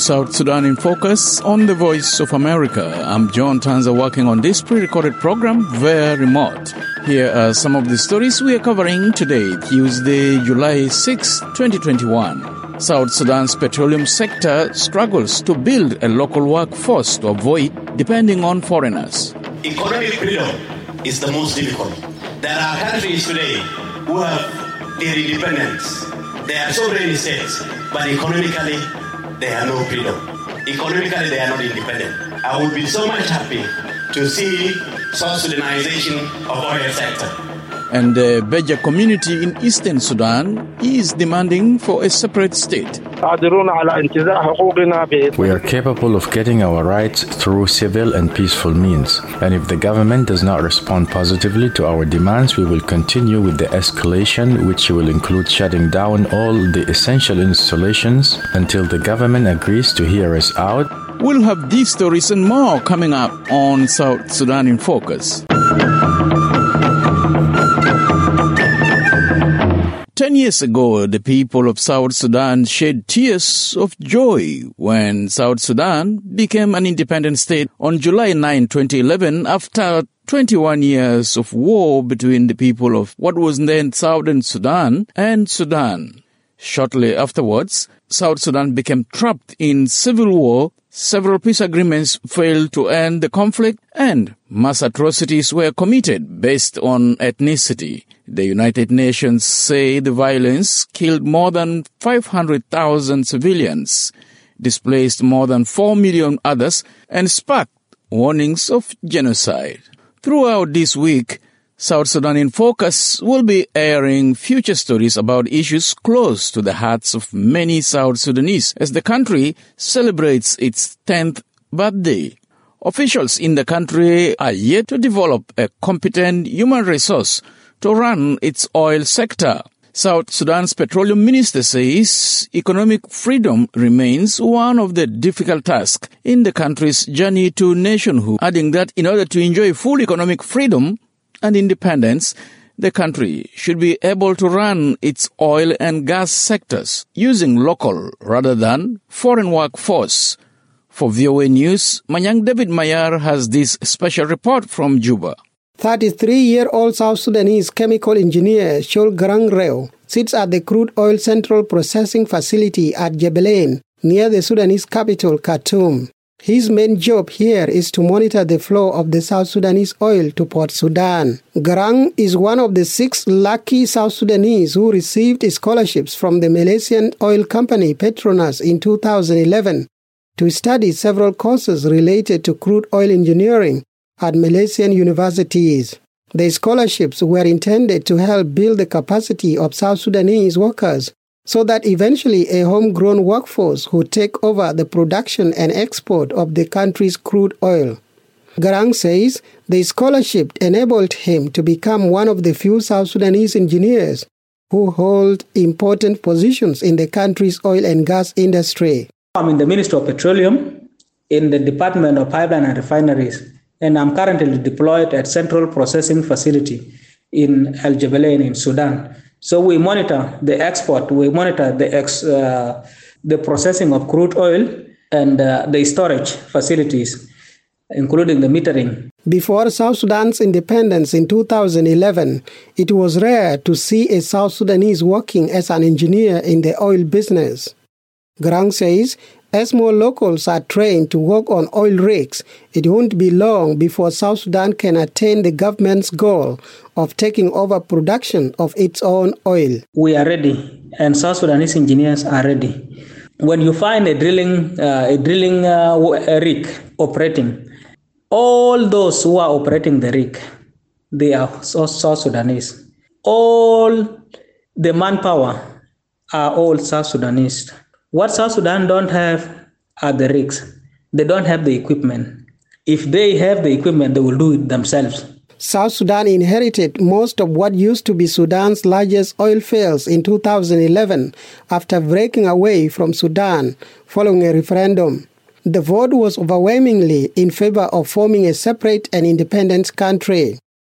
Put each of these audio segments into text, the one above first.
South Sudan in Focus on the Voice of America. I'm John Tanza working on this pre-recorded program via remote. Here are some of the stories we are covering today, Tuesday, July 6, 2021. South Sudan's petroleum sector struggles to build a local workforce to avoid depending on foreigners. Economic freedom is the most difficult. There are countries today who have their independence. They are sovereign states, but economically, they have no freedom. Economically, they are not independent. I would be so much happy to see South Sudanization of oil sector. And the Beja community in eastern Sudan is demanding for a separate state. We are capable of getting our rights through civil and peaceful means. And if the government does not respond positively to our demands, we will continue with the escalation, which will include shutting down all the essential installations until the government agrees to hear us out. We'll have these stories and more coming up on South Sudan in Focus. 10 years ago, the people of South Sudan shed tears of joy when South Sudan became an independent state on July 9, 2011, after 21 years of war between the people of what was then Southern Sudan and Sudan. Shortly afterwards, South Sudan became trapped in civil war. Several peace agreements failed to end the conflict, and mass atrocities were committed based on ethnicity. The United Nations say the violence killed more than 500,000 civilians, displaced more than 4 million others, and sparked warnings of genocide. Throughout this week, South Sudan in Focus will be airing future stories about issues close to the hearts of many South Sudanese as the country celebrates its 10th birthday. Officials in the country are yet to develop a competent human resource to run its oil sector. South Sudan's petroleum minister says economic freedom remains one of the difficult tasks in the country's journey to nationhood, adding that in order to enjoy full economic freedom and independence, the country should be able to run its oil and gas sectors using local rather than foreign workforce. For VOA News, Manyang David Mayar has this special report from Juba. 33-year-old South Sudanese chemical engineer Shol Garang Reo sits at the crude oil central processing facility at Jebelain, near the Sudanese capital, Khartoum. His main job here is to monitor the flow of the South Sudanese oil to Port Sudan. Garang is one of the 6 lucky South Sudanese who received scholarships from the Malaysian oil company Petronas in 2011 to study several courses related to crude oil engineering at Malaysian universities. The scholarships were intended to help build the capacity of South Sudanese workers so that eventually a homegrown workforce would take over the production and export of the country's crude oil. Garang says the scholarship enabled him to become one of the few South Sudanese engineers who hold important positions in the country's oil and gas industry. I'm in the Ministry of Petroleum in the Department of Pipeline and Refineries, and I'm currently deployed at Central Processing Facility in El Jebelain in Sudan. So we monitor the export, we monitor the processing of crude oil and the storage facilities, including the metering. Before South Sudan's independence in 2011, it was rare to see a South Sudanese working as an engineer in the oil business. Garang says, as more locals are trained to work on oil rigs, it won't be long before South Sudan can attain the government's goal of taking over production of its own oil. We are ready, and South Sudanese engineers are ready. When you find a drilling rig operating, all those who are operating the rig, they are South Sudanese. All the manpower are all South Sudanese. What South Sudan don't have are the rigs. They don't have the equipment. If they have the equipment, they will do it themselves. South Sudan inherited most of what used to be Sudan's largest oil fields in 2011 after breaking away from Sudan following a referendum. The vote was overwhelmingly in favor of forming a separate and independent country.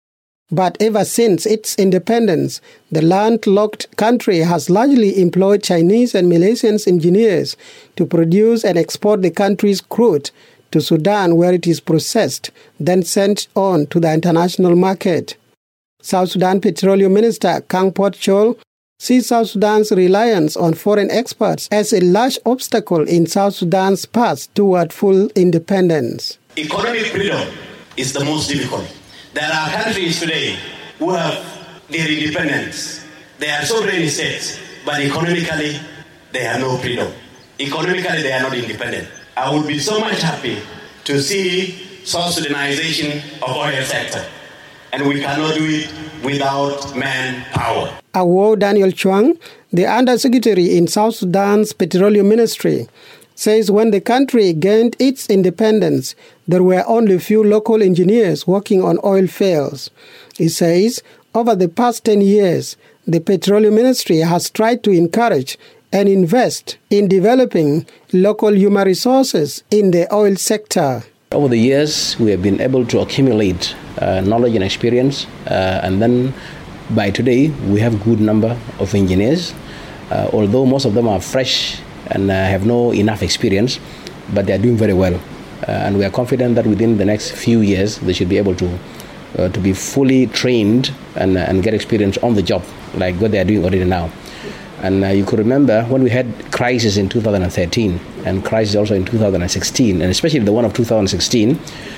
But ever since its independence, the landlocked country has largely employed Chinese and Malaysian engineers to produce and export the country's crude to Sudan, where it is processed, then sent on to the international market. South Sudan Petroleum Minister Kang Pot Chol sees South Sudan's reliance on foreign exports as a large obstacle in South Sudan's path toward full independence. Economic freedom is the most difficult. There are countries today who have their independence. They are sovereign states, but economically, they have no freedom. Economically, they are not independent. I would be so much happy to see South Sudanization of oil sector, and we cannot do it without manpower. Awo Daniel Chuang, the Undersecretary in South Sudan's Petroleum Ministry, says when the country gained its independence, there were only a few local engineers working on oil fields. He says over the past 10 years, the Petroleum Ministry has tried to encourage and invest in developing local human resources in the oil sector. Over the years, we have been able to accumulate knowledge and experience, and then by today, we have a good number of engineers, although most of them are fresh and have no enough experience, but they are doing very well. And we are confident that within the next few years, they should be able to be fully trained and get experience on the job, like what they are doing already now. And you could remember when we had crisis in 2013 and crisis also in 2016, and especially the one of 2016,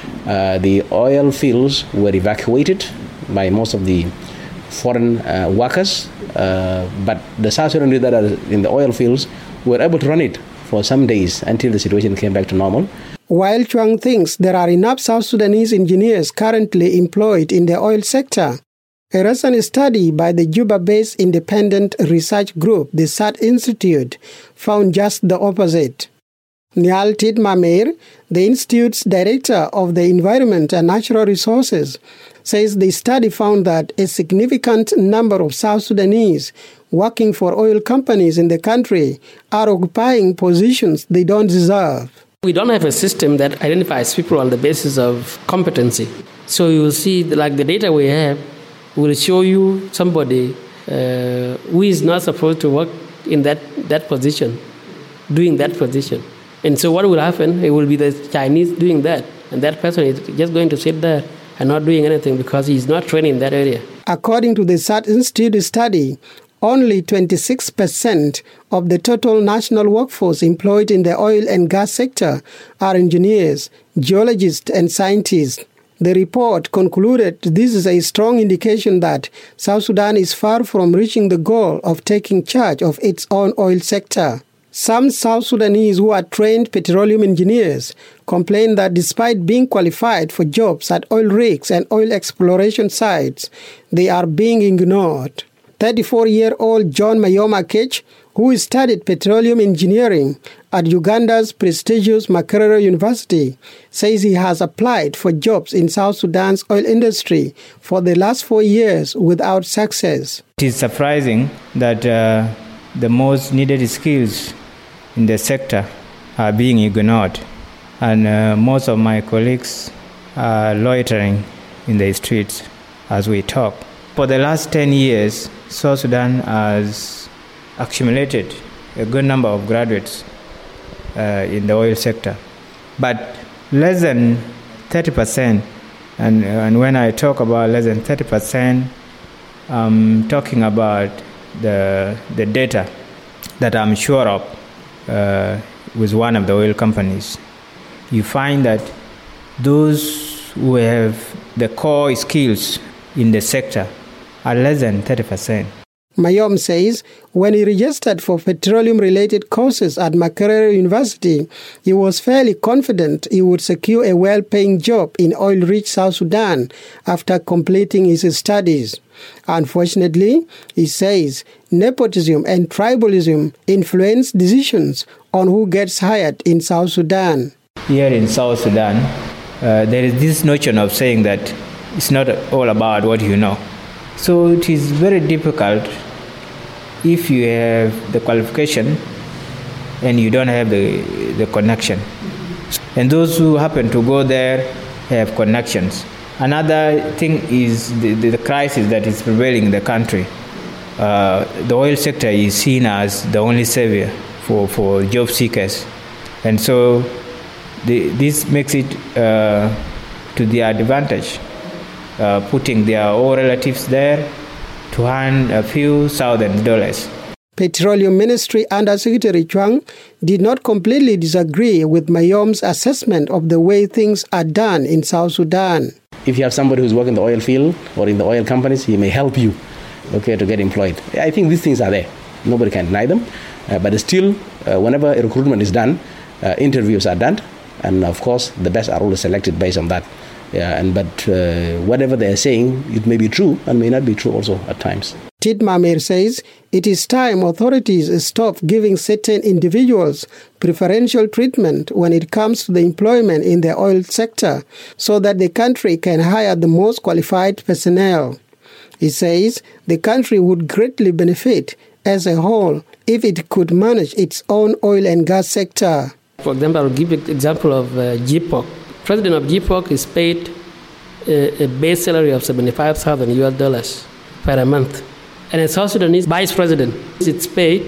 the oil fields were evacuated by most of the foreign workers, but the South Sudanese that are in the oil fields were able to run it for some days until the situation came back to normal. While Chuang thinks there are enough South Sudanese engineers currently employed in the oil sector, a recent study by the Juba-based independent research group, the SAT Institute, found just the opposite. Niall Tidmamir, the Institute's Director of the Environment and Natural Resources, says the study found that a significant number of South Sudanese working for oil companies in the country are occupying positions they don't deserve. We don't have a system that identifies people on the basis of competency. So you will see, like the data we have will show you somebody who is not supposed to work in that position, doing that position. And so what will happen? It will be the Chinese doing that. And that person is just going to sit there and not doing anything because he's not trained in that area. According to the SAT Institute study, only 26% of the total national workforce employed in the oil and gas sector are engineers, geologists, and scientists. The report concluded this is a strong indication that South Sudan is far from reaching the goal of taking charge of its own oil sector. Some South Sudanese who are trained petroleum engineers complain that despite being qualified for jobs at oil rigs and oil exploration sites, they are being ignored. 34-year-old John Mayoma Kech, who studied petroleum engineering at Uganda's prestigious Makerere University, says he has applied for jobs in South Sudan's oil industry for the last 4 years without success. It is surprising that the most needed skills in the sector are being ignored, and most of my colleagues are loitering in the streets as we talk. For the last 10 years, South Sudan has accumulated a good number of graduates in the oil sector, but less than 30%, and when I talk about less than 30%, I'm talking about the data that I'm sure of with one of the oil companies. You find that those who have the core skills in the sector are less than 30%. Mayom says when he registered for petroleum-related courses at Makerere University, he was fairly confident he would secure a well-paying job in oil-rich South Sudan after completing his studies. Unfortunately, he says nepotism and tribalism influence decisions on who gets hired in South Sudan. Here in South Sudan, there is this notion of saying that it's not all about what you know. So it is very difficult if you have the qualification and you don't have the connection. And those who happen to go there have connections. Another thing is the crisis that is prevailing in the country. The oil sector is seen as the only savior for job seekers. And so this makes it to their advantage, putting their own relatives there to earn a few $1,000s. Petroleum Ministry Under Secretary Chuang did not completely disagree with Mayom's assessment of the way things are done in South Sudan. If you have somebody who's working in the oil field or in the oil companies, he may help you, to get employed. I think these things are there. Nobody can deny them. But still, whenever a recruitment is done, interviews are done. And of course, the best are always selected based on that. But whatever they are saying, it may be true and may not be true also at times. Titmamer says it is time authorities stop giving certain individuals preferential treatment when it comes to the employment in the oil sector so that the country can hire the most qualified personnel. He says the country would greatly benefit as a whole if it could manage its own oil and gas sector. For example, I'll give you an example of GPOC. President of GPOC is paid a base salary of $75,000 per month. And a South Sudanese vice president is paid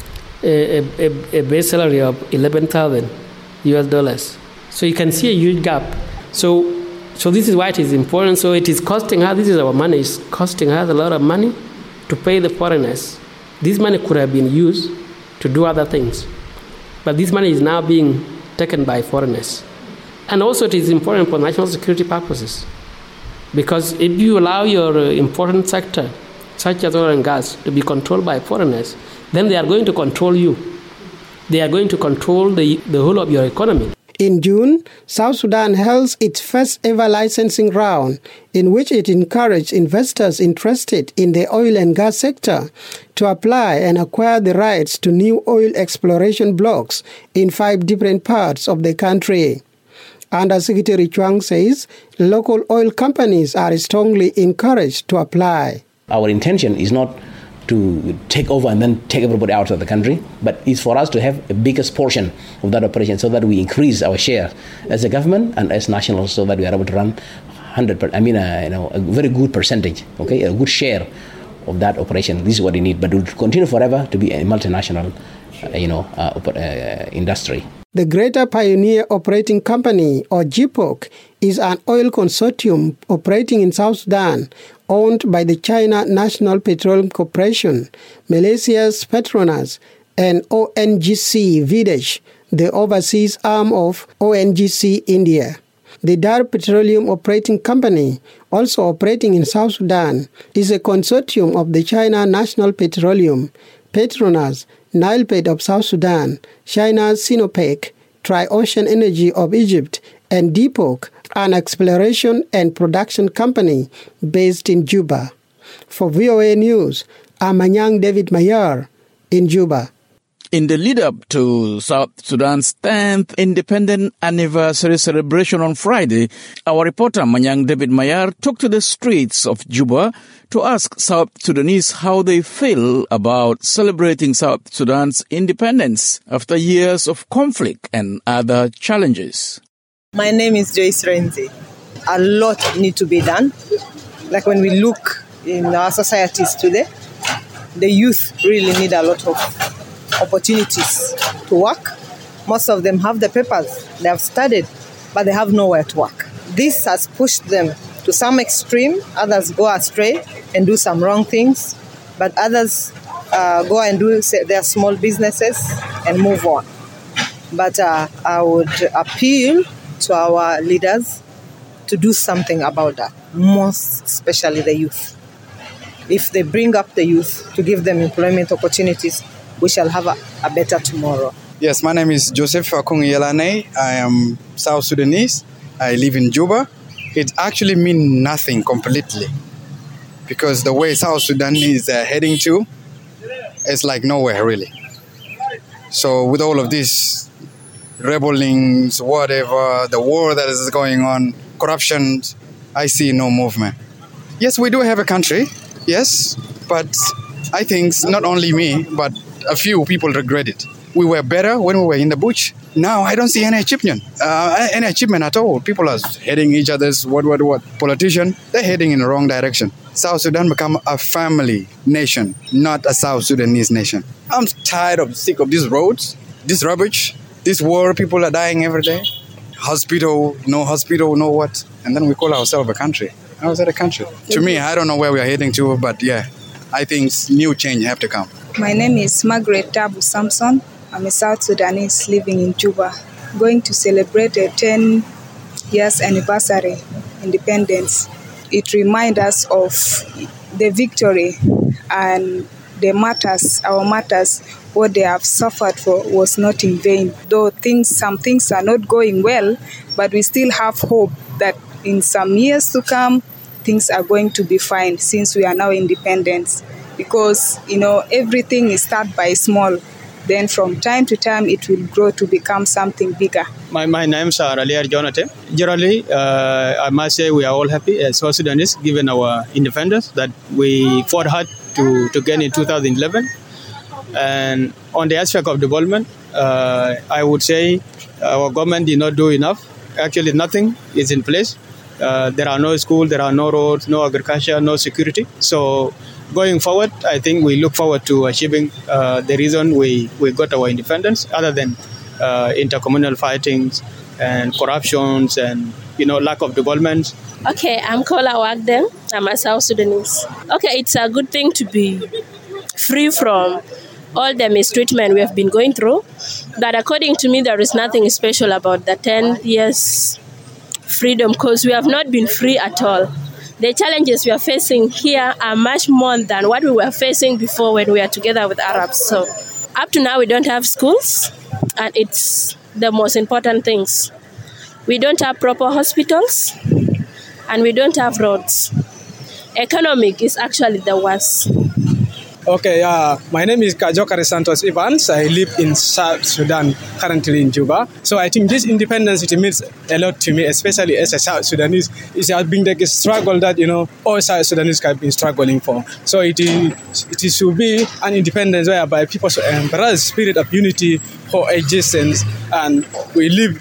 a base salary of $11,000. So you can see a huge gap. So this is why it is important. So it is costing her, this is our money, it's costing us a lot of money to pay the foreigners. This money could have been used to do other things. But this money is now being taken by foreigners. And also it is important for national security purposes. Because if you allow your important sector, such as oil and gas, to be controlled by foreigners, then they are going to control you. They are going to control the whole of your economy. In June, South Sudan held its first ever licensing round, in which it encouraged investors interested in the oil and gas sector to apply and acquire the rights to new oil exploration blocks in 5 different parts of the country. Under Secretary Chuang says local oil companies are strongly encouraged to apply. Our intention is not to take over and then take everybody out of the country, but it's for us to have a biggest portion of that operation so that we increase our share as a government and as nationals so that we are able to run a very good percentage, a good share of that operation. This is what we need, but we'll continue forever to be a multinational, industry. The Greater Pioneer Operating Company, or GPOC, is an oil consortium operating in South Sudan, owned by the China National Petroleum Corporation, Malaysia's Petronas, and ONGC Videsh, the overseas arm of ONGC India. The Dar Petroleum Operating Company, also operating in South Sudan, is a consortium of the China National Petroleum, Petronas, Nilepet of South Sudan, China's Sinopec, Tri-Ocean Energy of Egypt, and DPOC, an exploration and production company based in Juba. For VOA News, I'm Manyang David Mayar in Juba. In the lead-up to South Sudan's 10th independent anniversary celebration on Friday, our reporter Manyang David Mayar took to the streets of Juba to ask South Sudanese how they feel about celebrating South Sudan's independence after years of conflict and other challenges. My name is Joyce Renzi. A lot needs to be done. Like when we look in our societies today, the youth really need a lot of opportunities to work. Most of them have the papers, they have studied, but they have nowhere to work. This has pushed them to some extreme. Others go astray and do some wrong things, but others go and do their small businesses and move on. But I would appeal to our leaders to do something about that, most especially the youth. If they bring up the youth to give them employment opportunities, we shall have a better tomorrow. Yes, my name is Joseph Akung Yelane. I am South Sudanese. I live in Juba. It actually means nothing completely because the way South Sudan is heading to, it's like nowhere really. So with all of this rebellings, whatever, the war that is going on, corruption, I see no movement. Yes, we do have a country, yes, but I think not only me, but a few people regret it. we were better when we were in the bush. Now I don't see any achievement at all. People are heading each other's what. Politicians, they're heading in the wrong direction. South Sudan become a family nation, not a South Sudanese nation. I'm sick of these roads, this rubbish, this war. People are dying every day. Hospital, no what. And then we call ourselves a country. How is that a country? To me, I don't know where we are heading to, but yeah, I think new change have to come. My name is Margaret Tabu Samson. I'm a South Sudanese living in Juba, going to celebrate a 10 years anniversary independence. It reminds us of the victory and our matters, what they have suffered for was not in vain. Though some things are not going well, but we still have hope that in some years to come, things are going to be fine since we are now independent. Because, everything is started by small. Then from time to time, it will grow to become something bigger. My name is Raliar Jonathan. Generally, I must say we are all happy as South Sudanese, given our independence that we fought hard to gain in 2011. And on the aspect of development, I would say our government did not do enough. Actually, nothing is in place. There are no schools, there are no roads, no agriculture, no security. So going forward, I think we look forward to achieving the reason we got our independence, other than intercommunal fightings and corruptions and lack of development. Okay, I'm Kola Wagden. I'm a South Sudanese. Okay, it's a good thing to be free from all the mistreatment we have been going through. But according to me, there is nothing special about the 10 years freedom, because we have not been free at all. The challenges we are facing here are much more than what we were facing before when we were together with Arabs. So up to now, we don't have schools, and it's the most important things. We don't have proper hospitals, and we don't have roads. Economic is actually the worst. Okay, my name is Kajokare Santos Evans. I live in South Sudan, currently in Juba. So I think this independence, it means a lot to me, especially as a South Sudanese. It has been like a struggle that, all South Sudanese have been struggling for. So it should be an independence whereby people should embrace spirit of unity, coexistence, and we live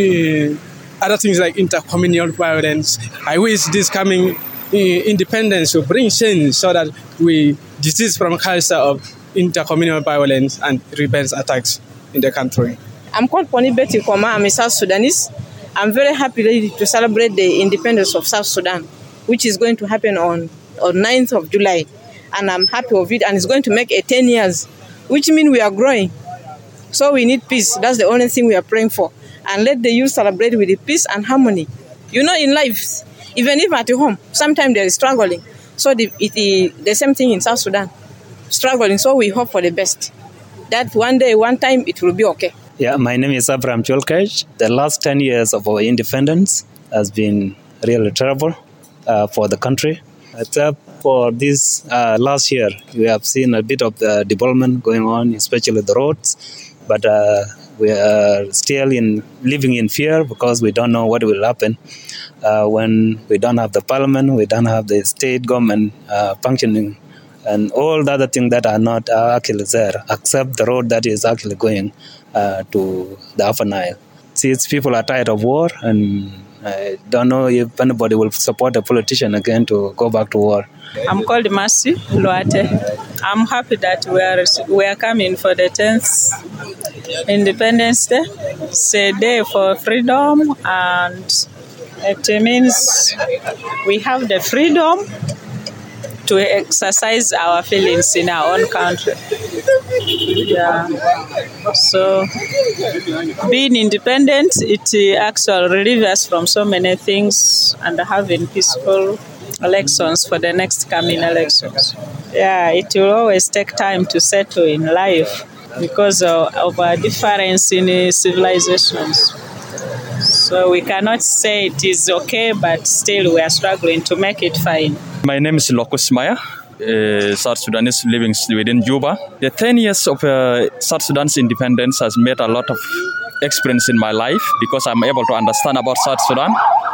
in other things like intercommunal violence. I wish this coming independence will bring change so that we desist from culture of intercommunal violence and revenge attacks in the country. I'm called Pony Betty Koma. I'm a South Sudanese. I'm very happy to celebrate the independence of South Sudan, which is going to happen on 9th of July. And I'm happy of it. And it's going to make 10 years, which means we are growing. So we need peace. That's the only thing we are praying for. And let the youth celebrate with the peace and harmony. In life, even if at home, sometimes there is struggling. So the same thing in South Sudan, struggling. So we hope for the best. That one day, one time, it will be okay. Yeah, my name is Abraham Cholkaj. The last 10 years of our independence has been really terrible for the country. Except for this last year, we have seen a bit of development going on, especially the roads. But we are still living in fear because we don't know what will happen when we don't have the parliament, we don't have the state government functioning, and all the other things that are not actually there, except the road that is actually going to the Upper Nile. Since people are tired of war, and I don't know if anybody will support a politician again to go back to war. I'm called Mercy Loate. I'm happy that we are coming for the 10th Independence Day. It's a day for freedom, and it means we have the freedom to exercise our feelings in our own country. Yeah. So being independent, it actually relieves us from so many things, and having peaceful elections for the next coming elections. Yeah, it will always take time to settle in life because of our difference in civilizations. So we cannot say it is okay, but still we are struggling to make it fine. My name is Lokus Maya, South Sudanese living within Juba. The 10 years of South Sudan's independence has made a lot of experience in my life because I'm able to understand about South Sudan.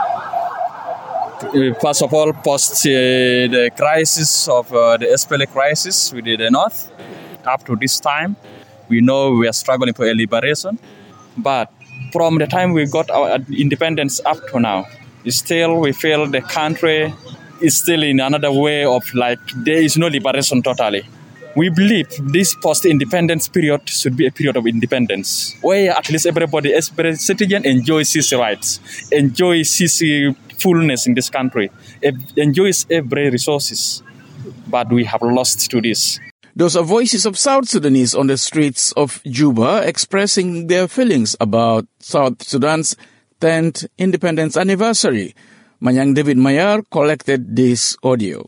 First of all, post the crisis of the SPLA crisis within the north, up to this time, We know we are struggling for a liberation, but from the time we got our independence up to now, still we feel the country is still in another way of like there is no liberation totally. We believe this post-independence period should be a period of independence, where at least everybody, every citizen enjoys his rights, enjoys his fullness in this country, enjoys every resources. But we have lost to this. Those are voices of South Sudanese on the streets of Juba expressing their feelings about South Sudan's 10th independence anniversary. Manyang David Mayar collected this audio.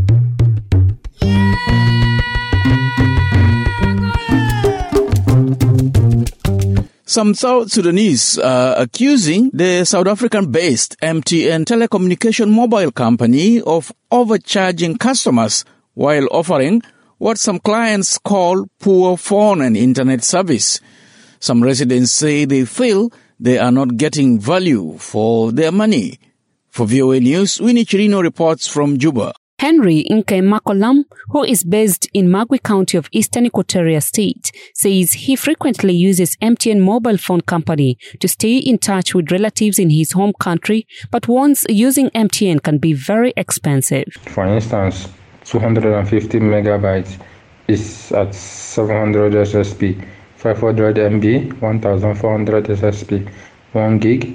Some South Sudanese are accusing the South African-based MTN telecommunication mobile company of overcharging customers while offering what some clients call poor phone and internet service. Some residents say they feel they are not getting value for their money. For VOA News, Winnie Chirino reports from Juba. Henry Nke Makolam, who is based in Magui County of Eastern Equatoria State, says he frequently uses MTN mobile phone company to stay in touch with relatives in his home country, but warns using MTN can be very expensive. For instance, 250 megabytes is at 700 SSP, 500 MB, 1400 SSP, 1 gig,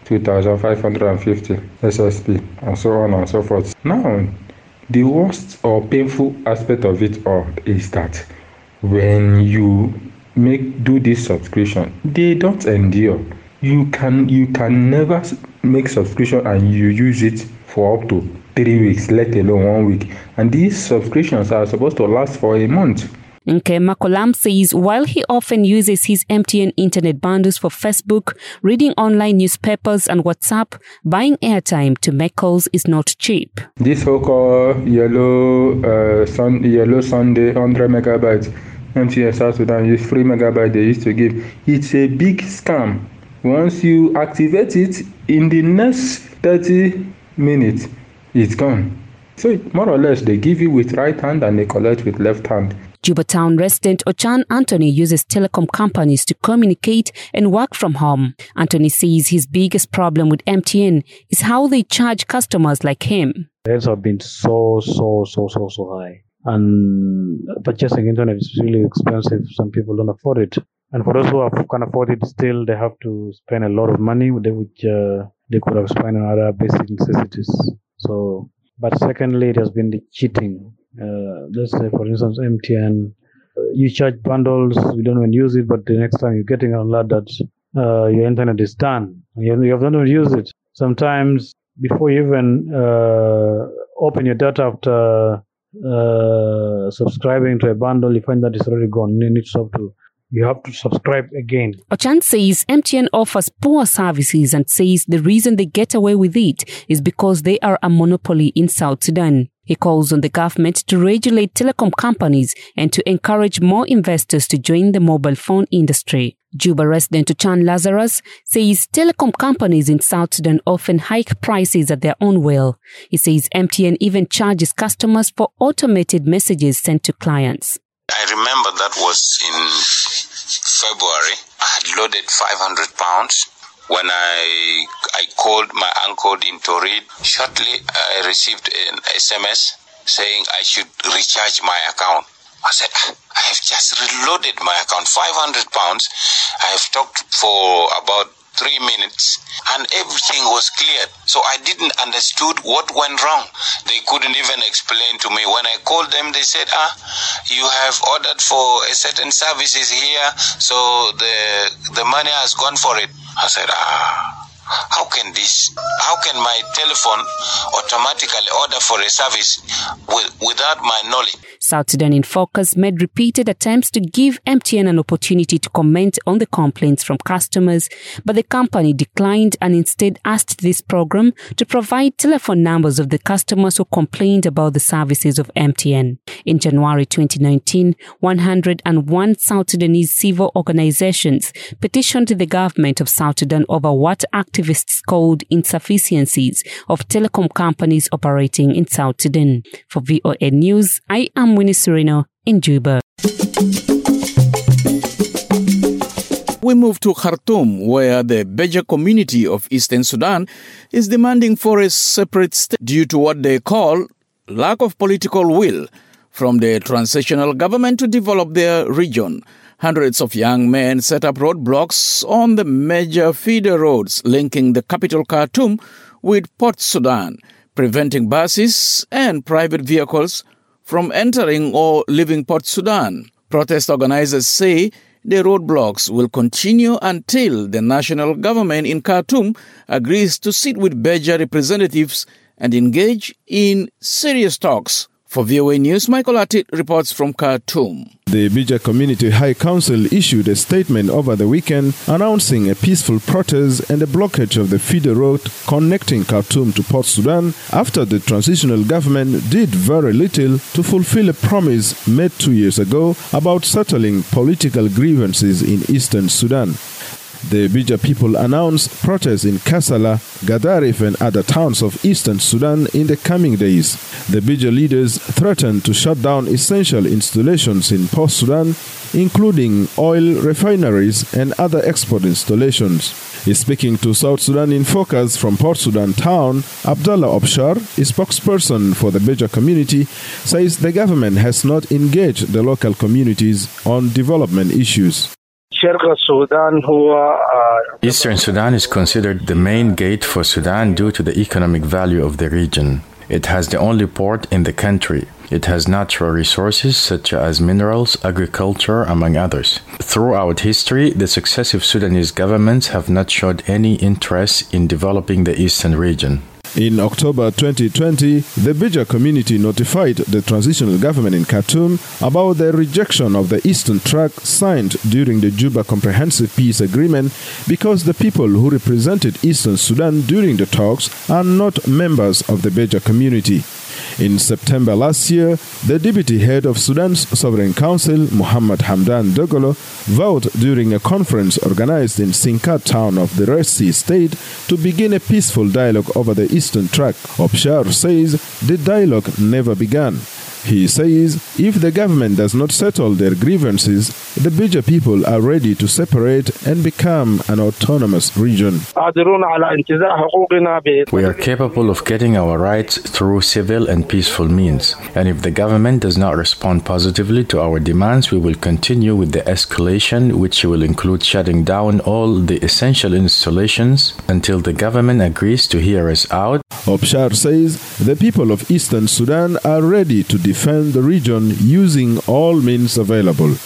2550 SSP, and so on and so forth. Now, the worst or painful aspect of it all is that when you do this subscription, they don't endure. You can never make subscription and you use it for up to 3 weeks, let alone 1 week. And these subscriptions are supposed to last for a month. Nke Makolam says while he often uses his MTN internet bundles for Facebook, reading online newspapers and WhatsApp, buying airtime to make calls is not cheap. This so-called yellow Sunday 100 megabytes MTN South Sudan use 3 megabytes they used to give. It's a big scam. Once you activate it, in the next 30 minutes, it's gone. So more or less, they give you with right hand and they collect with left hand. Juba Town resident Ochan Anthony uses telecom companies to communicate and work from home. Anthony says his biggest problem with MTN is how they charge customers like him. The rates have been so high. And purchasing internet is really expensive. Some people don't afford it. And for those who can afford it, still they have to spend a lot of money, which they could have spent on other basic necessities. So, but secondly, it has been the cheating. Let's say, for instance, MTN, you charge bundles, you don't even use it, but the next time you're getting an alert that your internet is done, you have not even used it. Sometimes, before you even open your data after subscribing to a bundle, you find that it's already gone. You have to subscribe again. Ochan says MTN offers poor services and says the reason they get away with it is because they are a monopoly in South Sudan. He calls on the government to regulate telecom companies and to encourage more investors to join the mobile phone industry. Juba resident Ochan Lazarus says telecom companies in South Sudan often hike prices at their own will. He says MTN even charges customers for automated messages sent to clients. I remember that was in February. I had loaded £500. When I called my uncle in Torid, shortly I received an SMS saying I should recharge my account. I said, I have just reloaded my account, £500. I have talked for about 3 minutes and everything was cleared. So I didn't understood what went wrong. They couldn't even explain to me. When I called them, they said, you have ordered for a certain services here, so the money has gone for it. I said, how can my telephone automatically order for a service without my knowledge? South Sudan in Focus made repeated attempts to give MTN an opportunity to comment on the complaints from customers, but the company declined and instead asked this program to provide telephone numbers of the customers who complained about the services of MTN. In January 2019, 101 South Sudanese civil organizations petitioned the government of South Sudan over what activists called insufficiencies of telecom companies operating in South Sudan. For VOA News, I am Winnie Serino in Juba. we move to Khartoum, where the Beja community of Eastern Sudan is demanding for a separate state due to what they call lack of political will from the transitional government to develop their region. Hundreds of young men set up roadblocks on the major feeder roads linking the capital Khartoum with Port Sudan, preventing buses and private vehicles from entering or leaving Port Sudan. Protest organizers say the roadblocks will continue until the national government in Khartoum agrees to sit with Beja representatives and engage in serious talks. For VOA News, Michael Atit reports from Khartoum. The Beja Community High Council issued a statement over the weekend announcing a peaceful protest and a blockage of the feeder road connecting Khartoum to Port Sudan after the transitional government did very little to fulfill a promise made 2 years ago about settling political grievances in eastern Sudan. The Beja people announced protests in Kassala, Gadaref and other towns of eastern Sudan in the coming days. The Beja leaders threatened to shut down essential installations in Port Sudan, including oil refineries and other export installations. Speaking to South Sudan in Focus from Port Sudan town, Abdallah Obshar, a spokesperson for the Beja community, says the government has not engaged the local communities on development issues. Eastern Sudan is considered the main gate for Sudan due to the economic value of the region. It has the only port in the country. It has natural resources such as minerals, agriculture, among others. Throughout history, the successive Sudanese governments have not showed any interest in developing the eastern region. In October 2020, the Beja community notified the transitional government in Khartoum about the rejection of the Eastern Track signed during the Juba Comprehensive Peace Agreement because the people who represented Eastern Sudan during the talks are not members of the Beja community. In September last year, the deputy head of Sudan's Sovereign Council, Muhammad Hamdan Dagalo, vowed during a conference organized in Sinkat town of the Red Sea state to begin a peaceful dialogue over the Eastern Track. Obshar says the dialogue never began. He says if the government does not settle their grievances, the Beja people are ready to separate and become an autonomous region. We are capable of getting our rights through civil and peaceful means, and if the government does not respond positively to our demands, we will continue with the escalation, which will include shutting down all the essential installations until the government agrees to hear us out. Obshar says the people of Eastern Sudan are ready to defend the region using all means available.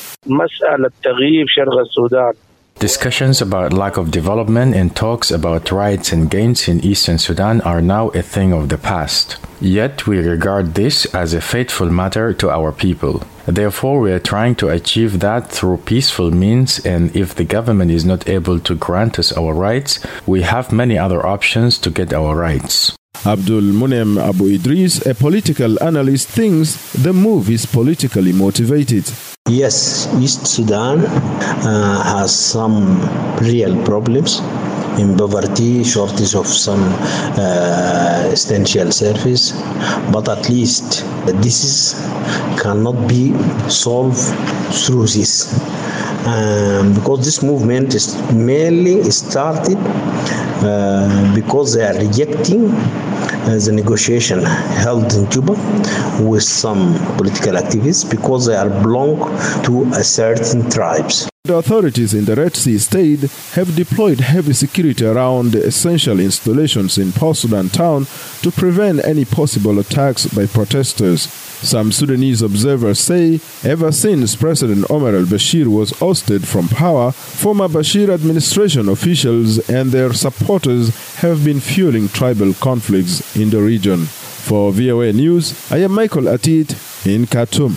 Discussions about lack of development and talks about rights and gains in Eastern Sudan are now a thing of the past. Yet we regard this as a fateful matter to our people. Therefore, we are trying to achieve that through peaceful means, and if the government is not able to grant us our rights, we have many other options to get our rights. Abdul Munem Abu Idris, a political analyst, thinks the move is politically motivated. Yes, East Sudan has some real problems in poverty, shortage of some essential service, but at least this cannot be solved through this. Because this movement is mainly started because they are rejecting the negotiation held in Juba with some political activists because they are belong to a certain tribes. The authorities in the Red Sea state have deployed heavy security around the essential installations in Port Sudan town to prevent any possible attacks by protesters. Some Sudanese observers say ever since President Omar al-Bashir was ousted from power, former Bashir administration officials and their supporters have been fueling tribal conflicts in the region. For VOA News, I am Michael Atit in Khartoum.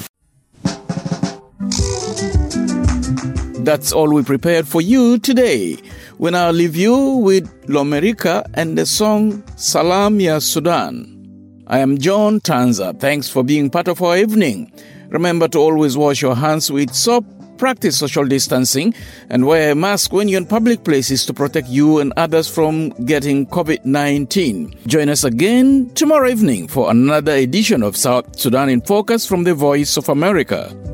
That's all we prepared for you today. We now leave you with Lomerica and the song Salam Ya Sudan. I am John Tanza. Thanks for being part of our evening. Remember to always wash your hands with soap, practice social distancing, and wear a mask when you're in public places to protect you and others from getting COVID-19. Join us again tomorrow evening for another edition of South Sudan in Focus from the Voice of America.